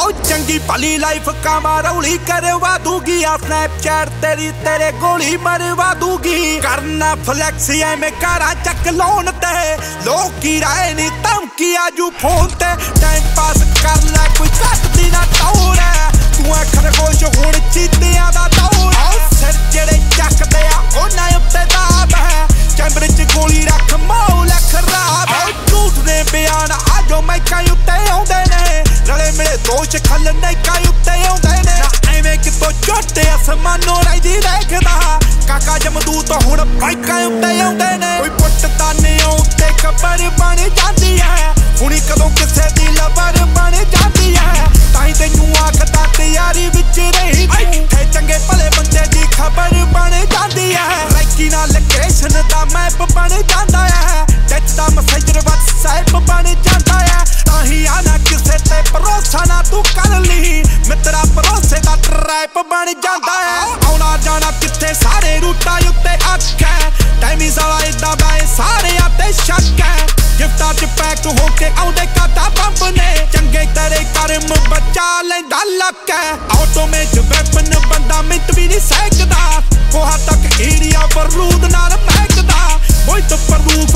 चंगी भली लाइफ कामा रौली करवा दूंगी आ स्नैपचैट तेरी तेरे गोली मरवा दूंगी करना फ्लैक्स एवें कारा चक लाउन ते लोग की राय नी धमकी आजू फोन ते टाइम पास कर लै कोई घट दी ना टौर है तू है खरगोश हुण चीतियां दा दौर है सिर जेड़े चकदे आ उन्हां उत्ते दाब है चैंबर च गोली रख मौल खराब है झूठ दे बयान आजो मैकां उत्ते आउंदे ने रले मिले दोष खलने काई उत्ते आउंदे ने एवें कितों झोटे आसमानों राजी देखदा काका जमदूत हुण बाइकां उत्ते आउंदे ने कोई पुट ताने उत्ते खबर बन जांदी है हुणी कदों किसे दी लबर बन जांदी है ताई तैनूं आखदा तैयारी विच रही थे चंगे भले बंदे दी खबर बन जांदी है लाइकी नाल लोकेशन दा मैप बन जांदा है टच दा मैसेंजर WhatsApp बन जांदा है ताही आना किसे ते भरोसा ना तू कर ली मित्रा भरोसे दा ट्रैप बन जांदा है आउणा जाना किथे सारे रूटां उत्ते अख है टाइमिंग वाला इदां मैं सारे आते शक है गिफ्टां च पैक होके आउंदे काटा पंप ने चंगे तेरे कर्म बचा लैंदा लक है ऑटोमेट वेपन बंदा मिंट भी नहीं सकदा कोहा तक एरिया बरूद नाल महकदा मोहित परूग